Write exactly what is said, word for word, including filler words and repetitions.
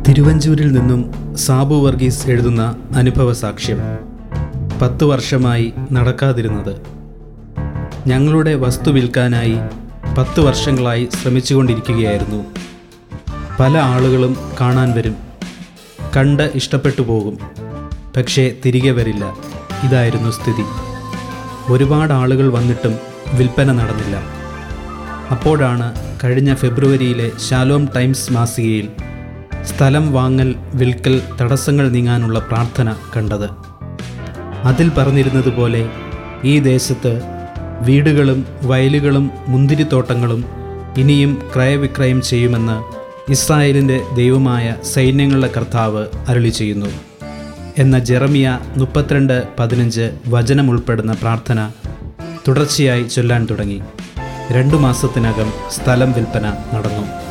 തിരുവഞ്ചൂരിൽ നിന്നും സാബു വർഗീസ് എഴുതുന്ന അനുഭവ സാക്ഷ്യം. പത്തു വർഷമായി നടക്കാതിരുന്നത്. ഞങ്ങളുടെ വസ്തു വിൽക്കാനായി പത്ത് വർഷങ്ങളായി ശ്രമിച്ചുകൊണ്ടിരിക്കുകയായിരുന്നു. പല ആളുകളും കാണാൻ വരും, കണ്ട് ഇഷ്ടപ്പെട്ടു പോകും, പക്ഷേ തിരികെ വരില്ല. ഇതായിരുന്നു സ്ഥിതി. ഒരുപാട് ആളുകൾ വന്നിട്ടും വിൽപ്പന നടന്നില്ല. അപ്പോഴാണ് കഴിഞ്ഞ ഫെബ്രുവരിയിലെ ഷാലോം ടൈംസ് മാസികയിൽ സ്ഥലം വാങ്ങൽ വിൽക്കൽ തടസ്സങ്ങൾ നീങ്ങാനുള്ള പ്രാർത്ഥന കണ്ടത്. അതിൽ പറഞ്ഞിരുന്നത് പോലെ ഈ ദേശത്ത് വീടുകളും വയലുകളും മുന്തിരിത്തോട്ടങ്ങളും ഇനിയും ക്രയവിക്രയം ചെയ്യുമെന്ന് ഇസ്രായേലിൻ്റെ ദൈവമായ സൈന്യങ്ങളുടെ കർത്താവ് അരുളി ചെയ്യുന്നു എന്ന ജെറമിയ മുപ്പത്തിരണ്ട് പതിനഞ്ച് വചനം ഉൾപ്പെടുന്ന പ്രാർത്ഥന തുടർച്ചയായി ചൊല്ലാൻ തുടങ്ങി. രണ്ടു മാസത്തിനകം സ്ഥലം വിൽപ്പന നടന്നു.